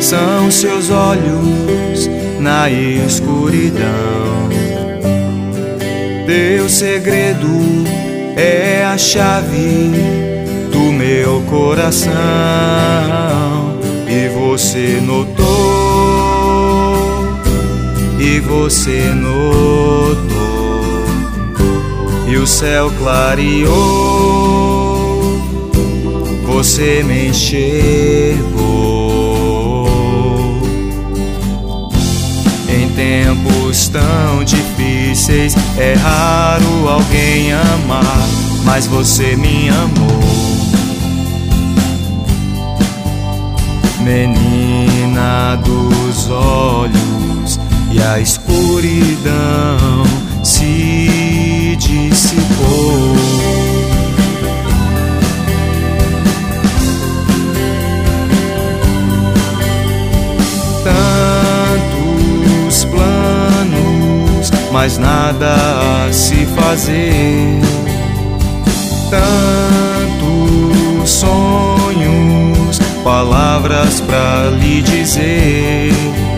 são seus olhos na escuridão. Teu segredo é a chave do meu coração. E você notou, e você notou, e o céu clareou, você me enxergou. Em tempos tão difíceis é raro alguém amar, mas você me amou. Menina dos olhos, e a escuridão se dissipou. Tantos planos, mas nada a se fazer. Tantos sonhos, palavras pra lhe dizer.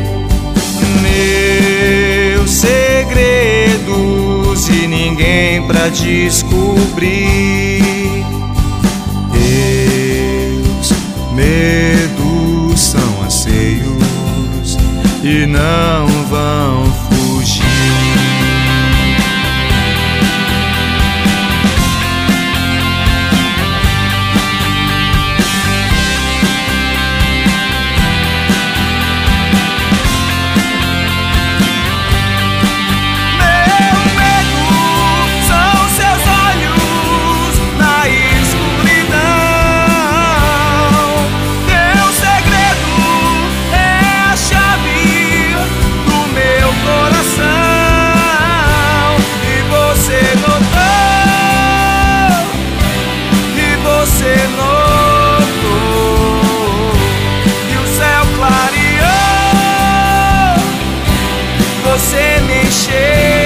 Meus segredos e ninguém pra descobrir. Teus medos são anseios e não vão fugir. Você me encheu.